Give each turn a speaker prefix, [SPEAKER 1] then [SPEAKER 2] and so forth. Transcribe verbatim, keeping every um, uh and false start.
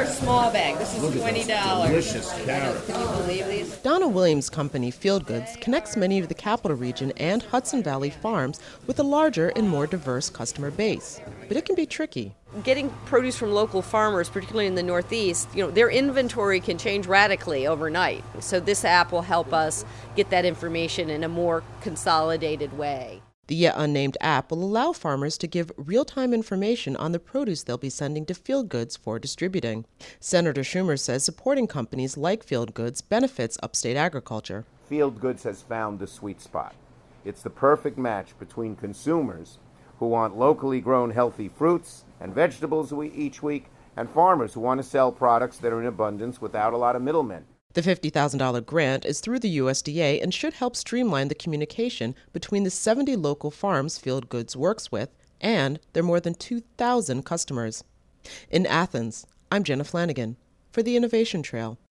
[SPEAKER 1] our small bag. This is twenty dollars.
[SPEAKER 2] Delicious carrots.
[SPEAKER 1] Can you believe these?
[SPEAKER 3] Donna Williams' company, Field Goods, connects many of the Capital Region and Hudson Valley farms with a larger and more diverse customer base. But it can be tricky.
[SPEAKER 4] Getting produce from local farmers, particularly in the Northeast, you know, their inventory can change radically overnight. So this app will help us get that information in a more consolidated way.
[SPEAKER 3] The yet unnamed app will allow farmers to give real-time information on the produce they'll be sending to Field Goods for distributing. Senator Schumer says supporting companies like Field Goods benefits upstate agriculture.
[SPEAKER 5] Field Goods has found the sweet spot. It's the perfect match between consumers who want locally grown healthy fruits and vegetables each week and farmers who want to sell products that are in abundance without a lot of middlemen.
[SPEAKER 3] The fifty thousand dollars grant is through the U S D A and should help streamline the communication between the seventy local farms Field Goods works with and their more than two thousand customers. In Athens, I'm Jenna Flanagan for the Innovation Trail.